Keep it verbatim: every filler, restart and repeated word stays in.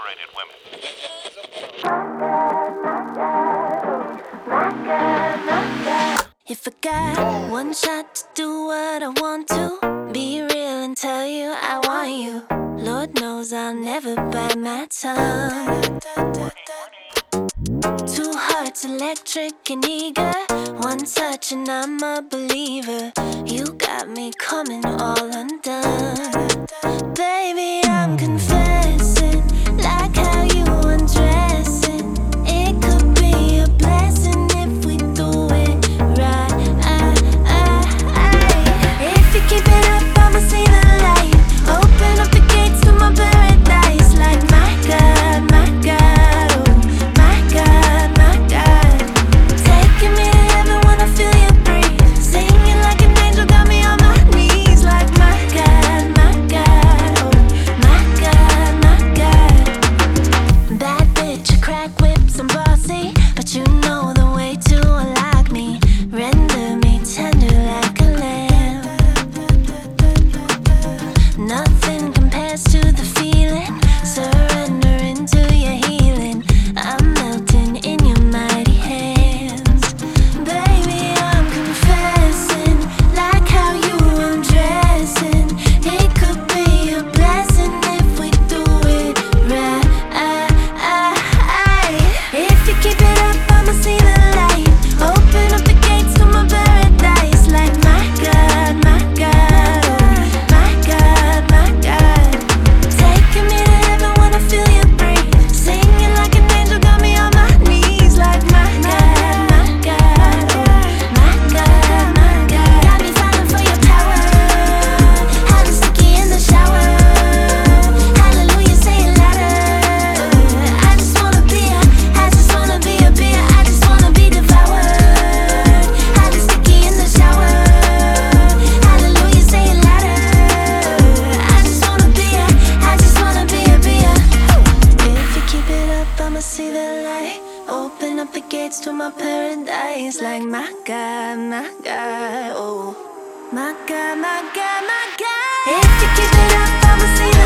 liberated women. If I got one shot to do what I want to, be real and tell you I want you, Lord knows I'll never bite my tongue. Two hearts electric and eager, one touch and I'm a believer. You got me coming all undone. Baby, I'm confessing, like how you undressing. It could be a blessing if we do it right. If you keep it up, I'ma see the light. Open up the gates to my paradise. Like my God, my God, oh my God, my God. Taking me to heaven when I feel you breathe. Singing like an angel, got me on my knees. Like my God, my God, oh my God, my God. Bad bitch, a crack whips and bossy, but you know the way to unlock me. Render me tender like a lamb. Nothing compares to the feeling. Surrendering to your healing. I'm melting in your mighty hands. Baby, I'm confessing, like how you undressing. It could be a blessing if we do it right. If you keep it up, I'ma see the light. Open up the gates to my paradise. Like my God, my God, oh my God, my God. Taking me to heaven when I feel you breathe. Singing like an angel, got me on my knees. Like my God, my God, oh my God, my God. Got me falling for your power. Hot and sticky in the shower. Hallelujah, say it louder. I just wanna be a, I just wanna be a beer. I just wanna be devoured. Hot and sticky in the shower. Hallelujah, say it louder. I just wanna be a, I just wanna be a beer. If you keep it up, I'ma see the light. Open up the gates to my paradise. Like my God, my God, oh my God, my God, my God. If you keep it up, I'ma see